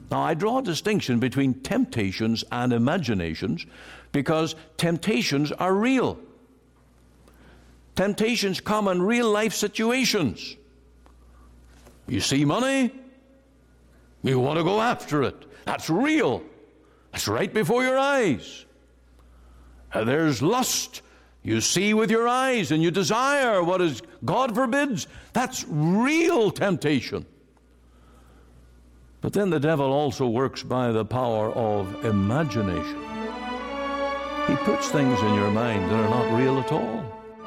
Now, I draw a distinction between temptations and imaginations because temptations are real. Temptations come in real life situations. You see money, you want to go after it. That's real. That's right before your eyes. There's lust. You see with your eyes and you desire what is God forbids. That's real temptation. But then the devil also works by the power of imagination. He puts things in your mind that are not real at all.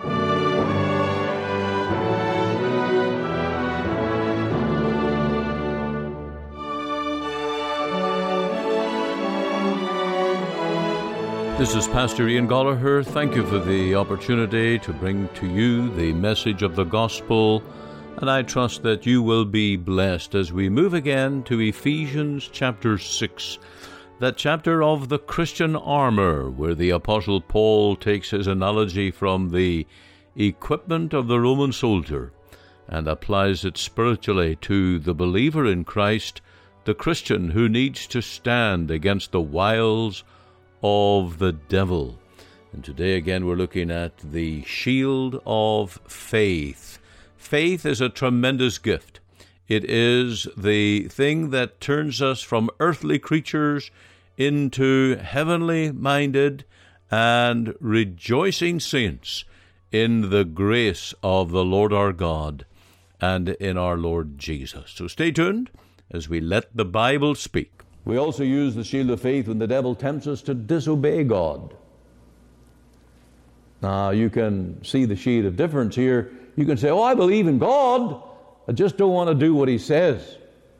This is Pastor Ian Gollaher. Thank you for the opportunity to bring to you the message of the gospel, and I trust that you will be blessed as we move again to Ephesians chapter 6, that chapter of the Christian armor, where the Apostle Paul takes his analogy from the equipment of the Roman soldier and applies it spiritually to the believer in Christ, the Christian who needs to stand against the wiles of the devil. And today again we're looking at the shield of faith. Faith is a tremendous gift. It is the thing that turns us from earthly creatures into heavenly minded and rejoicing saints in the grace of the Lord our God and in our Lord Jesus. So stay tuned as we let the Bible speak. We also use the shield of faith when the devil tempts us to disobey God. Now, you can see the shade of difference here. You can say, oh, I believe in God, I just don't want to do what He says.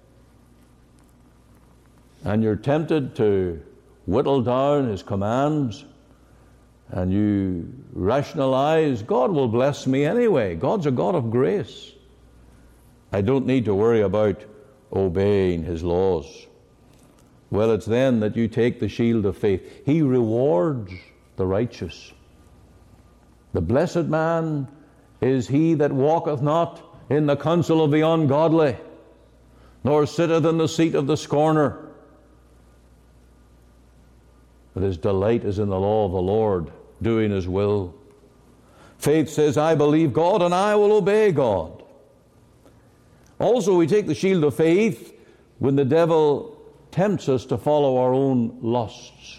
And you're tempted to whittle down His commands, and you rationalize, God will bless me anyway. God's a God of grace. I don't need to worry about obeying His laws. Well, it's then that you take the shield of faith. He rewards the righteous. The blessed man is he that walketh not in the counsel of the ungodly, nor sitteth in the seat of the scorner. But his delight is in the law of the Lord, doing His will. Faith says, I believe God and I will obey God. Also, we take the shield of faith when the devil tempts us to follow our own lusts.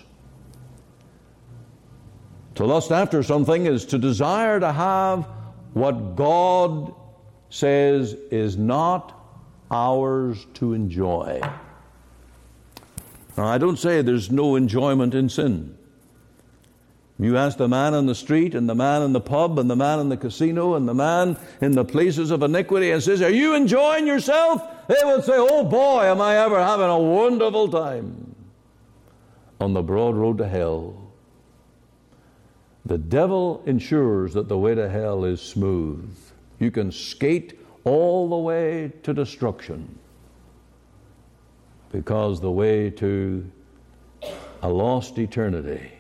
To lust after something is to desire to have what God says is not ours to enjoy. Now, I don't say there's no enjoyment in sin. You ask the man on the street and the man in the pub and the man in the casino and the man in the places of iniquity and says, are you enjoying yourself? They will say, oh boy, am I ever having a wonderful time on the broad road to hell. The devil ensures that the way to hell is smooth. You can skate all the way to destruction, because the way to a lost eternity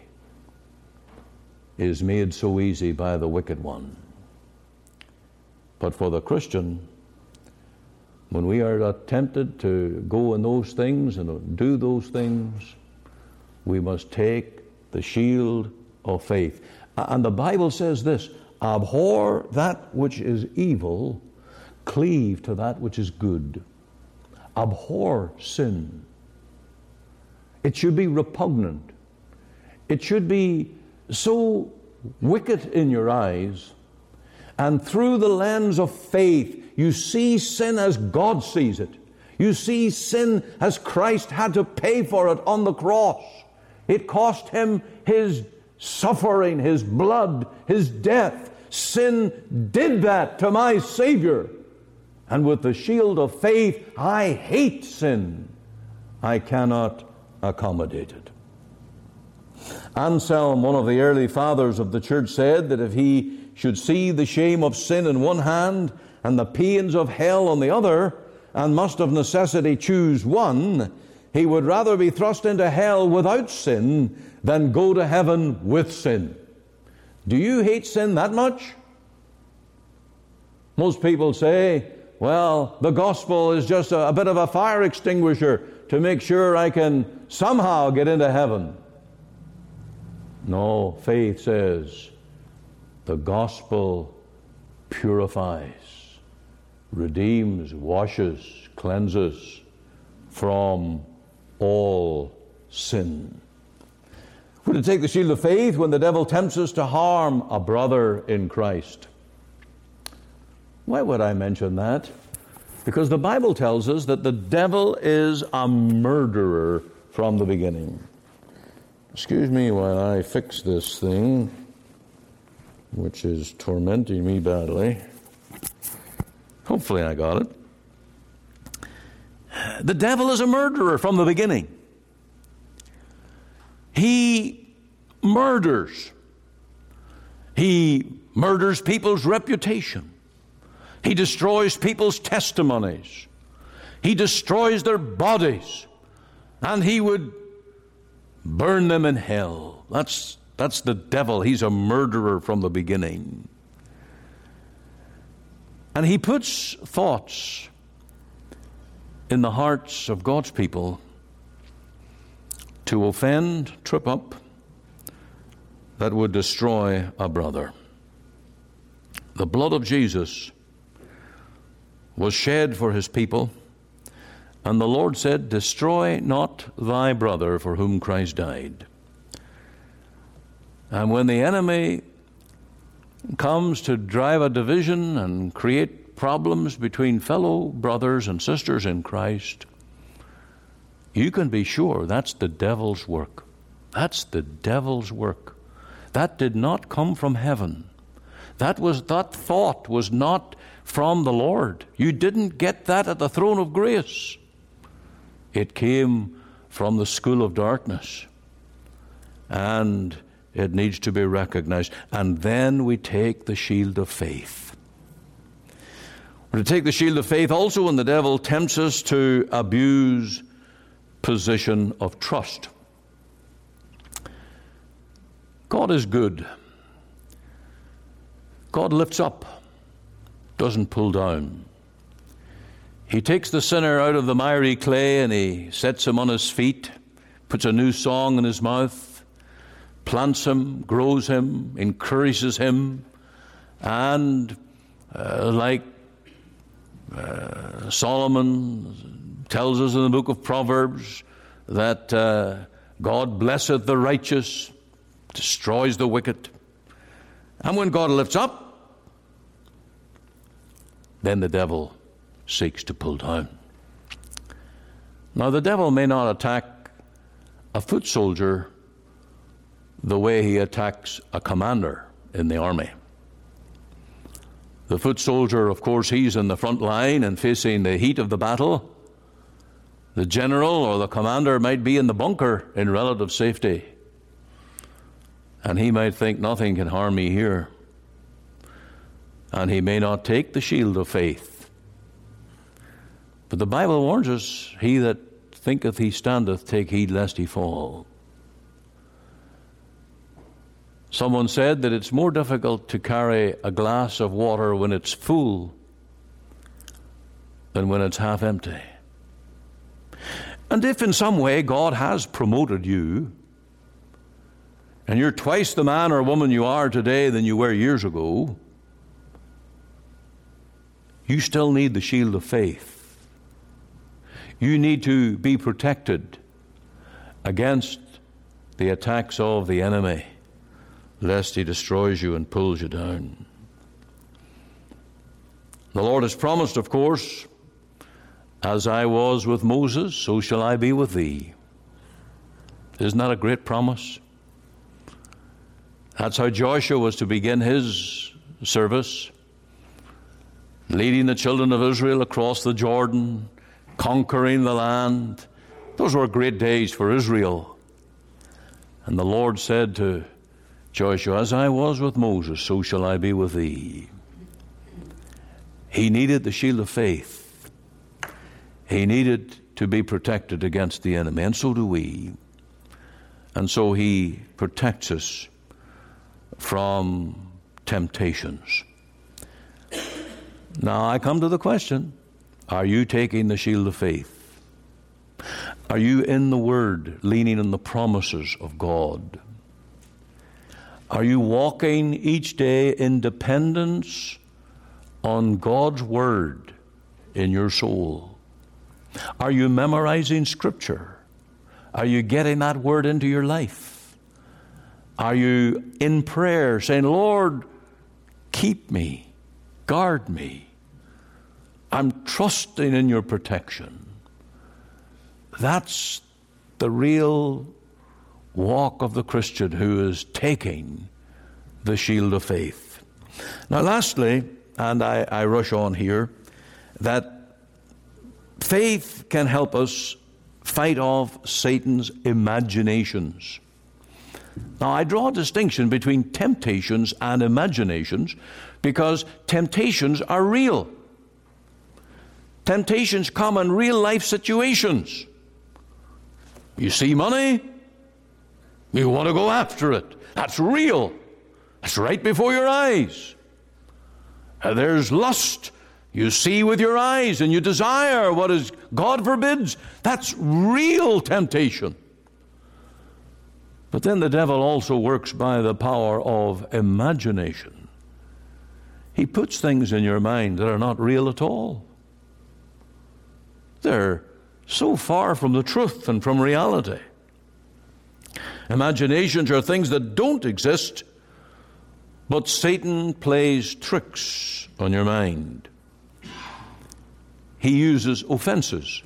is made so easy by the wicked one. But for the Christian, when we are tempted to go in those things and do those things, we must take the shield of faith. And the Bible says this, abhor that which is evil, cleave to that which is good. Abhor sin. It should be repugnant. It should be so wicked in your eyes, and through the lens of faith, you see sin as God sees it. You see sin as Christ had to pay for it on the cross. It cost Him His suffering, His blood, His death. Sin did that to my Savior. And with the shield of faith, I hate sin. I cannot accommodate it. Anselm, one of the early fathers of the church, said that if he should see the shame of sin in one hand and the pains of hell on the other, and must of necessity choose one, he would rather be thrust into hell without sin than go to heaven with sin. Do you hate sin that much? Most people say, well, the gospel is just a bit of a fire extinguisher to make sure I can somehow get into heaven. No, faith says the gospel purifies, redeems, washes, cleanses from all sin. We're to take the shield of faith when the devil tempts us to harm a brother in Christ. Why would I mention that? Because the Bible tells us that the devil is a murderer from the beginning. Excuse me while I fix this thing, which is tormenting me badly. Hopefully I got it. The devil is a murderer from the beginning. He murders. He murders people's reputation. He destroys people's testimonies. He destroys their bodies. And he would burn them in hell. That's the devil. He's a murderer from the beginning. And he puts thoughts in the hearts of God's people to offend, trip up, that would destroy a brother. The blood of Jesus was shed for his people, and the Lord said, "Destroy not thy brother for whom Christ died." And when the enemy comes to drive a division and create problems between fellow brothers and sisters in Christ, you can be sure that's the devil's work. That's the devil's work. That did not come from heaven. That thought was not from the Lord. You didn't get that at the throne of grace. It came from the school of darkness. And it needs to be recognized. And then we take the shield of faith. We're to take the shield of faith also when the devil tempts us to abuse position of trust. God is good. God lifts up, doesn't pull down. He takes the sinner out of the miry clay and he sets him on his feet, puts a new song in his mouth, plants him, grows him, encourages him, and like Solomon tells us in the book of Proverbs that God blesseth the righteous, destroys the wicked. And when God lifts up, then the devil seeks to pull down. Now, the devil may not attack a foot soldier the way he attacks a commander in the army. The foot soldier, of course, he's in the front line and facing the heat of the battle. The general or the commander might be in the bunker in relative safety. And he might think nothing can harm me here. And he may not take the shield of faith. But the Bible warns us, he that thinketh he standeth, take heed lest he fall. Someone said that it's more difficult to carry a glass of water when it's full than when it's half empty. And if in some way God has promoted you, and you're twice the man or woman you are today than you were years ago, you still need the shield of faith. You need to be protected against the attacks of the enemy, lest he destroys you and pulls you down. The Lord has promised, of course, as I was with Moses, so shall I be with thee. Isn't that a great promise? That's how Joshua was to begin his service, leading the children of Israel across the Jordan, conquering the land. Those were great days for Israel. And the Lord said to Joshua, as I was with Moses, so shall I be with thee. He needed the shield of faith. He needed to be protected against the enemy, and so do we. And so he protects us from temptations. Now I come to the question, are you taking the shield of faith? Are you in the Word, leaning on the promises of God? Are you walking each day in dependence on God's Word in your soul? Are you memorizing Scripture? Are you getting that Word into your life? Are you in prayer saying, Lord, keep me, guard me. I'm trusting in your protection. That's the real walk of the Christian who is taking the shield of faith. Now lastly, and I rush on here, that faith can help us fight off Satan's imaginations. Now I draw a distinction between temptations and imaginations because temptations are real. Temptations come in real life situations. You see money, you want to go after it. That's real. That's right before your eyes. There's lust. You see with your eyes and you desire what is God forbids. That's real temptation. But then the devil also works by the power of imagination. He puts things in your mind that are not real at all. They're so far from the truth and from reality. Imaginations are things that don't exist, but Satan plays tricks on your mind. He uses offenses.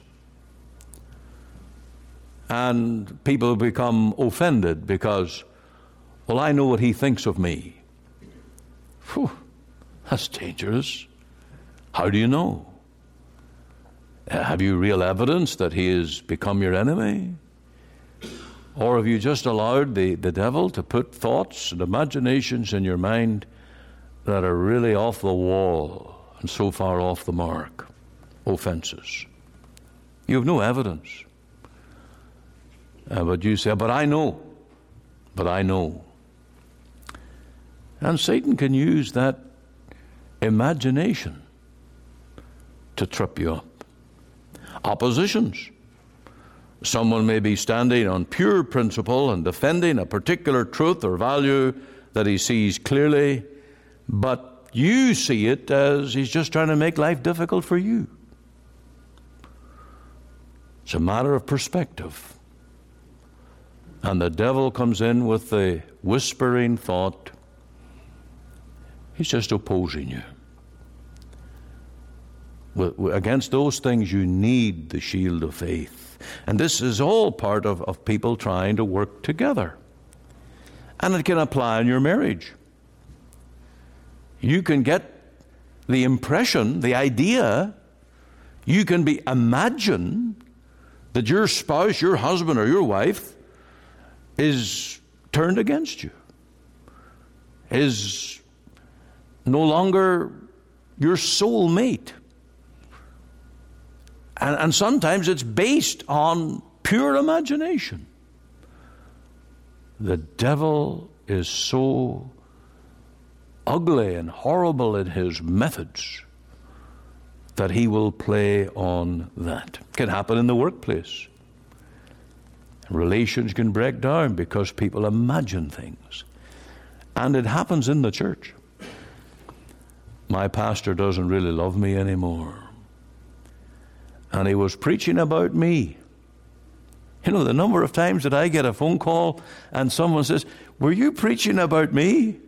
And people become offended because, well, I know what he thinks of me. Whew, that's dangerous. How do you know? Have you real evidence that he has become your enemy? Or have you just allowed the devil to put thoughts and imaginations in your mind that are really off the wall and so far off the mark? Offenses. You have no evidence. But you say, but I know. But I know. And Satan can use that imagination to trip you up. Oppositions. Someone may be standing on pure principle and defending a particular truth or value that he sees clearly, but you see it as he's just trying to make life difficult for you. It's a matter of perspective. And the devil comes in with the whispering thought, he's just opposing you. Against those things you need the shield of faith. And this is all part of people trying to work together. And it can apply in your marriage. You can get the impression, the idea, you can imagine that your spouse, your husband or your wife is turned against you, is no longer your soul mate. And sometimes it's based on pure imagination. The devil is so ugly and horrible in his methods that he will play on that. It can happen in the workplace. Relations can break down because people imagine things. And it happens in the church. My pastor doesn't really love me anymore. And he was preaching about me. You know, the number of times that I get a phone call and someone says, were you preaching about me?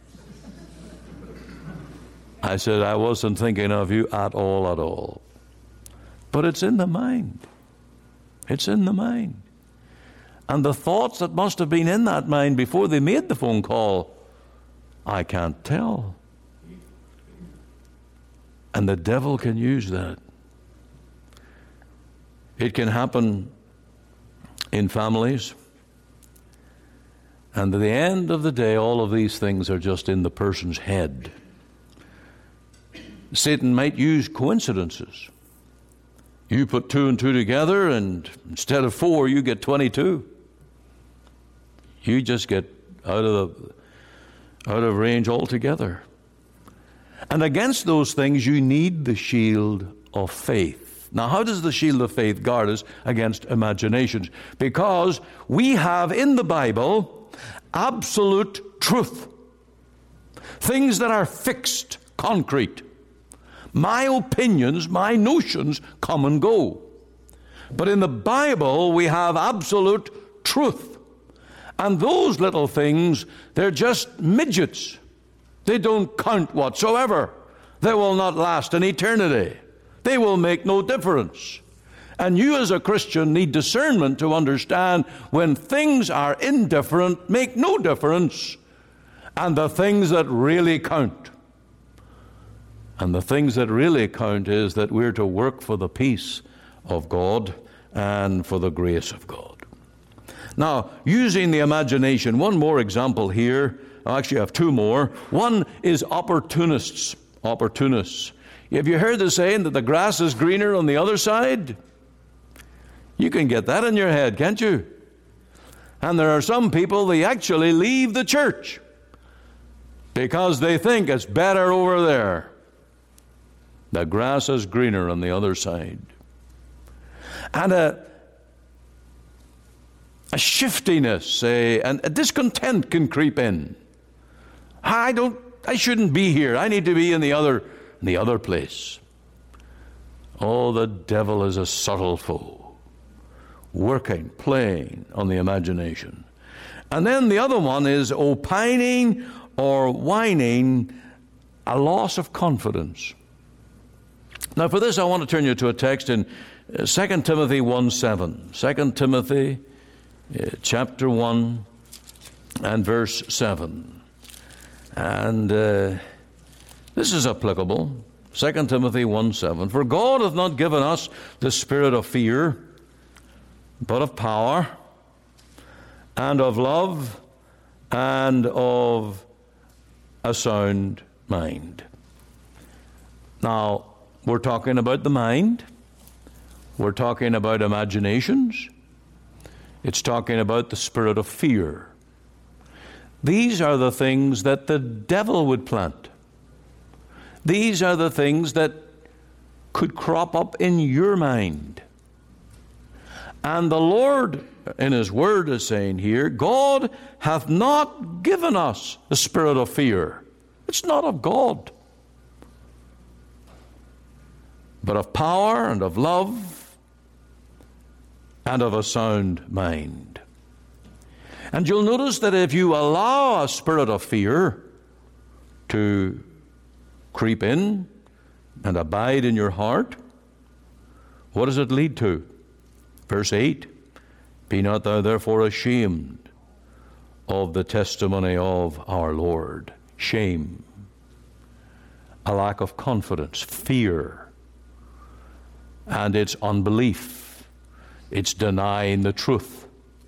I said, I wasn't thinking of you at all. But it's in the mind. It's in the mind. And the thoughts that must have been in that mind before they made the phone call, I can't tell. And the devil can use that. It can happen in families. And at the end of the day, all of these things are just in the person's head. Satan might use coincidences. You put 2 and 2 together, and instead of 4, you get 22. You just get out of range altogether. And against those things, you need the shield of faith. faith. Now, how does the shield of faith guard us against imaginations? Because we have in the Bible absolute truth. Things that are fixed, concrete. My opinions, my notions come and go. But in the Bible, we have absolute truth. And those little things, they're just midgets. They don't count whatsoever. They will not last an eternity. They will make no difference. And you as a Christian need discernment to understand when things are indifferent, make no difference, and the things that really count. And the things that really count is that we're to work for the peace of God and for the grace of God. Now, using the imagination, one more example here. I actually have two more. One is opportunists. Opportunists. Have you heard the saying that the grass is greener on the other side? You can get that in your head, can't you? And there are some people, they actually leave the church because they think it's better over there. The grass is greener on the other side. And a shiftiness, and a discontent can creep in. I shouldn't be here. I need to be in the other place. Oh, the devil is a subtle foe, working, playing on the imagination. And then the other one is opining or whining, a loss of confidence. Now, for this, I want to turn you to a text in 2 Timothy 1:7. 2 Timothy chapter 1 and verse 7. And this is applicable. 2 Timothy 1:7. For God hath not given us the spirit of fear, but of power, and of love, and of a sound mind. Now, we're talking about the mind. We're talking about imaginations. It's talking about the spirit of fear. These are the things that the devil would plant. These are the things that could crop up in your mind. And the Lord, in His Word, is saying here, God hath not given us the spirit of fear. It's not of God, but of power and of love and of a sound mind. And you'll notice that if you allow a spirit of fear to creep in and abide in your heart, what does it lead to? Verse 8, be not thou therefore ashamed of the testimony of our Lord. Shame, a lack of confidence, fear, and it's unbelief. It's denying the truth.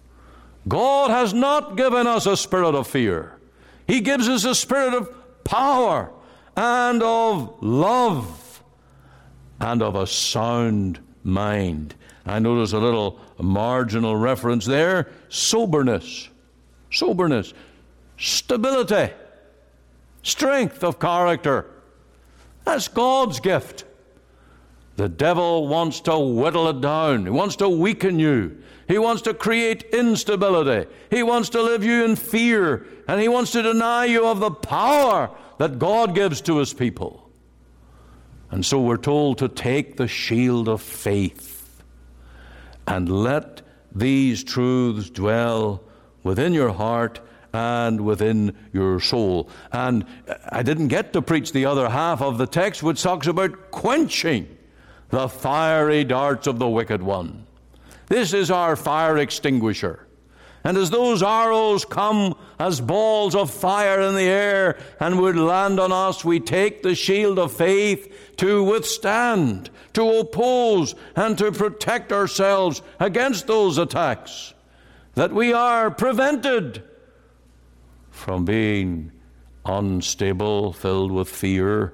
God has not given us a spirit of fear. He gives us a spirit of power and of love and of a sound mind. I notice a little marginal reference there. Soberness. Soberness. Stability. Strength of character. That's God's gift. The devil wants to whittle it down. He wants to weaken you. He wants to create instability. He wants to live you in fear. And he wants to deny you of the power that God gives to His people. And so we're told to take the shield of faith and let these truths dwell within your heart and within your soul. And I didn't get to preach the other half of the text, which talks about quenching the fiery darts of the wicked one. This is our fire extinguisher. And as those arrows come as balls of fire in the air and would land on us, we take the shield of faith to withstand, to oppose, and to protect ourselves against those attacks, that we are prevented from being unstable, filled with fear,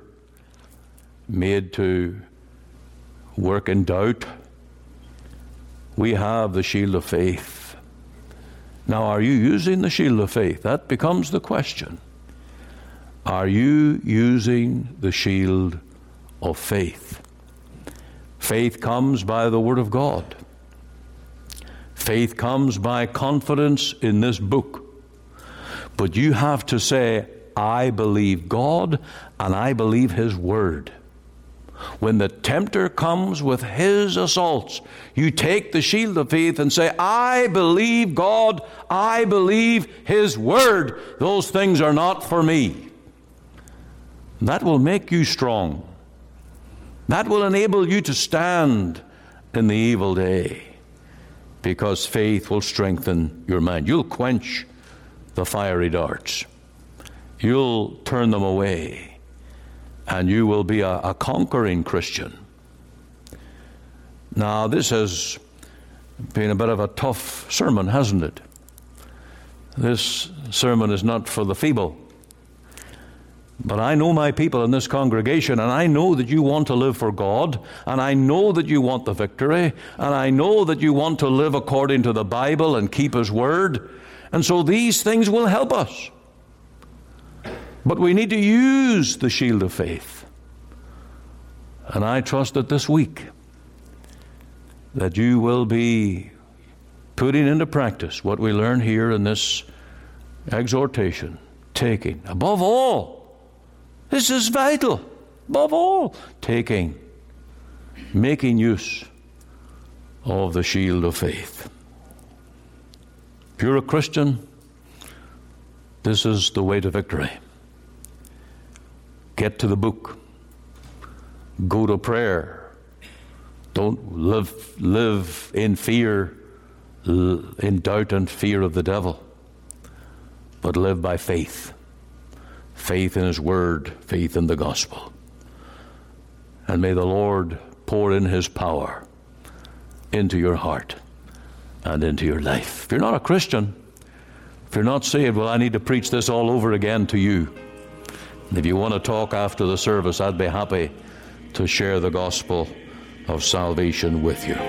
made to work in doubt. We have the shield of faith. Now, are you using the shield of faith? That becomes the question. Are you using the shield of faith? Faith comes by the Word of God. Faith comes by confidence in this book. But you have to say, I believe God and I believe His Word. When the tempter comes with his assaults, you take the shield of faith and say, I believe God, I believe His Word. Those things are not for me. That will make you strong. That will enable you to stand in the evil day, because faith will strengthen your mind. You'll quench the fiery darts. You'll turn them away. And you will be a conquering Christian. Now, this has been a bit of a tough sermon, hasn't it? This sermon is not for the feeble. But I know my people in this congregation, and I know that you want to live for God, and I know that you want the victory, and I know that you want to live according to the Bible and keep His Word. And so these things will help us. But we need to use the shield of faith. And I trust that this week that you will be putting into practice what we learn here in this exhortation, taking, above all, this is vital, above all, taking, making use of the shield of faith. If you're a Christian, this is the way to victory. Get to the book. Go to prayer. Don't live in fear, in doubt and fear of the devil, but live by faith. Faith in His Word, faith in the gospel. And may the Lord pour in His power into your heart and into your life. If you're not a Christian, if you're not saved, well, I need to preach this all over again to you. If you want to talk after the service, I'd be happy to share the gospel of salvation with you.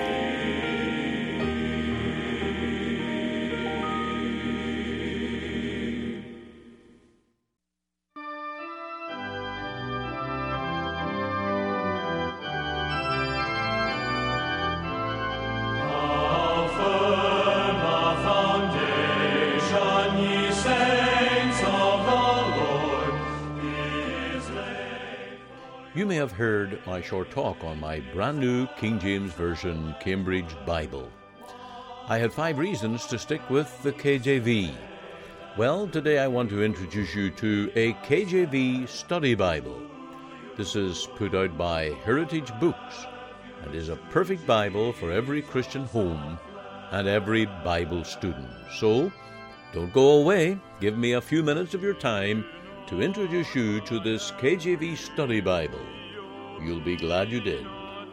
You may have heard my short talk on my brand new King James Version Cambridge Bible. I had 5 reasons to stick with the KJV. Well, today I want to introduce you to a KJV study Bible. This is put out by Heritage Books and is a perfect Bible for every Christian home and every Bible student. So, don't go away. Give me a few minutes of your time to introduce you to this KJV study Bible. You'll be glad you did.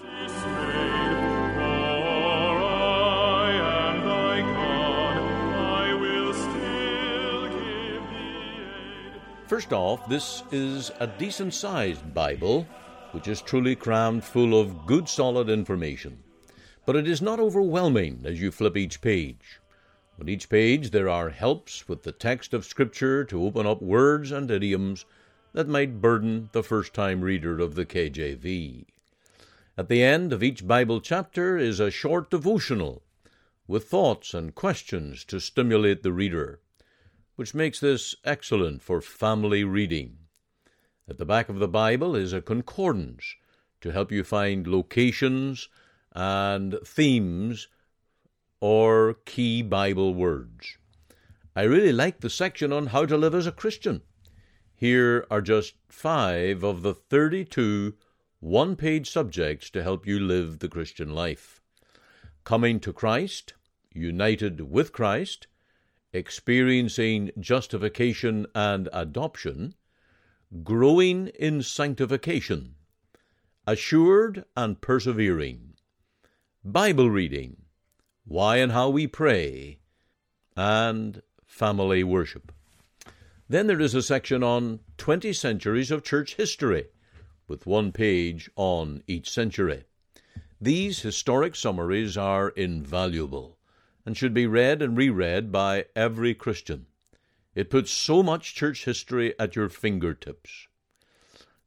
First off, this is a decent-sized Bible, which is truly crammed full of good, solid information. But it is not overwhelming as you flip each page. On each page there are helps with the text of Scripture to open up words and idioms that might burden the first-time reader of the KJV. At the end of each Bible chapter is a short devotional with thoughts and questions to stimulate the reader, which makes this excellent for family reading. At the back of the Bible is a concordance to help you find locations and themes or key Bible words. I really like the section on how to live as a Christian. Here are just 5 of the 32 one-page subjects to help you live the Christian life. Coming to Christ, united with Christ, experiencing justification and adoption, growing in sanctification, assured and persevering, Bible reading, why and how we pray, and family worship. Then there is a section on 20 centuries of church history, with 1 page on each century. These historic summaries are invaluable and should be read and reread by every Christian. It puts so much church history at your fingertips.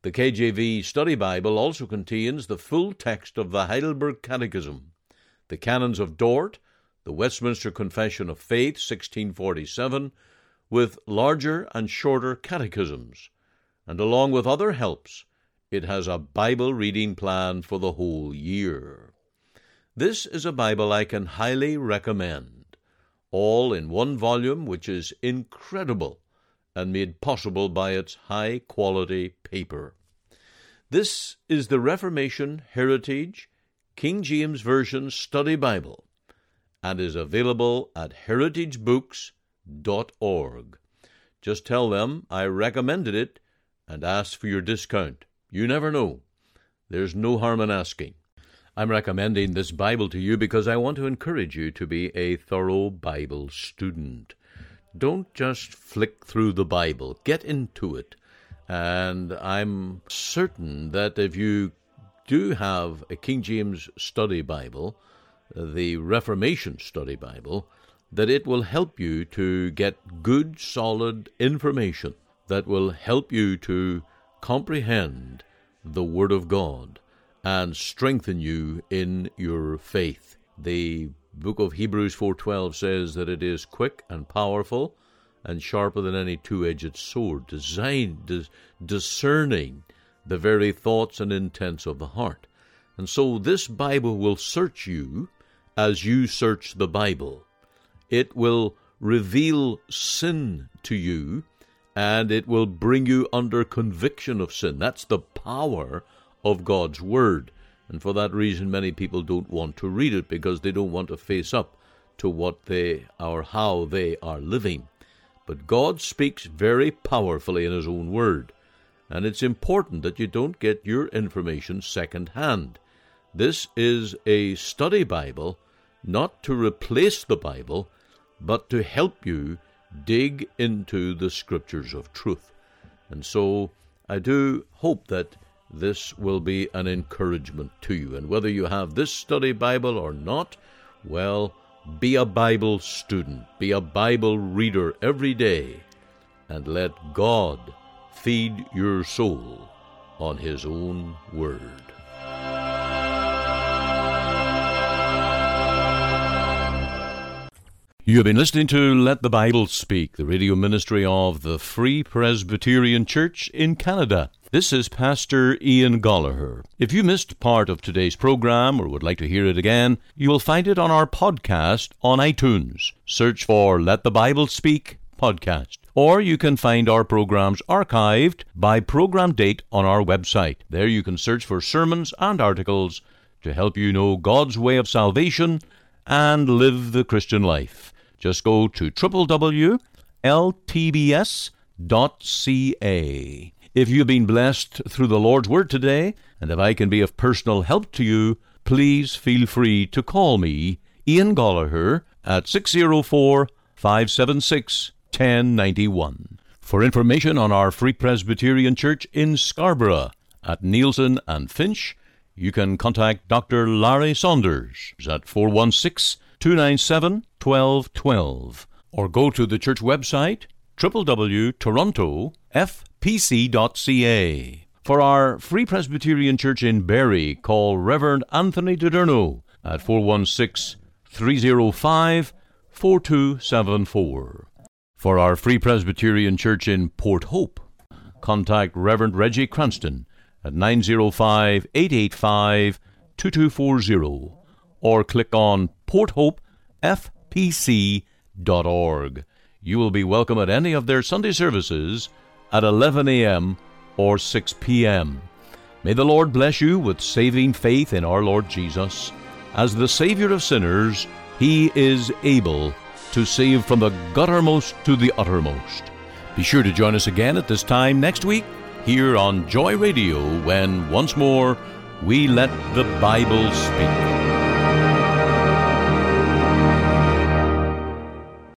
The KJV Study Bible also contains the full text of the Heidelberg Catechism, the Canons of Dort, the Westminster Confession of Faith, 1647, with larger and shorter catechisms, and along with other helps, it has a Bible reading plan for the whole year. This is a Bible I can highly recommend, all in one volume, which is incredible and made possible by its high-quality paper. This is the Reformation Heritage King James Version Study Bible, and is available at heritagebooks.org. Just tell them I recommended it and ask for your discount. You never know. There's no harm in asking. I'm recommending this Bible to you because I want to encourage you to be a thorough Bible student. Don't just flick through the Bible. Get into it. And I'm certain that if you do have a King James Study Bible, the Reformation Study Bible, that it will help you to get good, solid information that will help you to comprehend the Word of God and strengthen you in your faith. The book of Hebrews 4:12 says that it is quick and powerful and sharper than any two-edged sword, discerning the very thoughts and intents of the heart. And so this Bible will search you as you search the Bible. It will reveal sin to you, and it will bring you under conviction of sin. That's the power of God's Word. And for that reason, many people don't want to read it because they don't want to face up to what they or how they are living. But God speaks very powerfully in His own Word. And it's important that you don't get your information second-hand. This is a study Bible, not to replace the Bible, but to help you dig into the Scriptures of truth. And so I do hope that this will be an encouragement to you. And whether you have this study Bible or not, well, be a Bible student, be a Bible reader every day, and let God feed your soul on His own Word. You have been listening to Let the Bible Speak, the radio ministry of the Free Presbyterian Church in Canada. This is Pastor Ian Gollaher. If you missed part of today's program or would like to hear it again, you will find it on our podcast on iTunes. Search for Let the Bible Speak podcast. Or you can find our programs archived by program date on our website. There you can search for sermons and articles to help you know God's way of salvation and live the Christian life. Just go to www.ltbs.ca. If you've been blessed through the Lord's Word today, and if I can be of personal help to you, please feel free to call me, Ian Gollaher, at 604-576-1091. For information on our Free Presbyterian Church in Scarborough, at Nielsen and Finch, you can contact Dr. Larry Saunders at 416-297-1212, or go to the church website, www.torontofpc.ca. For our Free Presbyterian Church in Barrie, call Reverend Anthony Diderno at 416-305-4274. For our Free Presbyterian Church in Port Hope, contact Reverend Reggie Cranston at 905-885-2240, or click on porthopefpc.org. You will be welcome at any of their Sunday services at 11 a.m. or 6 p.m. May the Lord bless you with saving faith in our Lord Jesus. As the Savior of sinners, He is able to save from the guttermost to the uttermost. Be sure to join us again at this time next week here on Joy Radio when once more we let the Bible speak.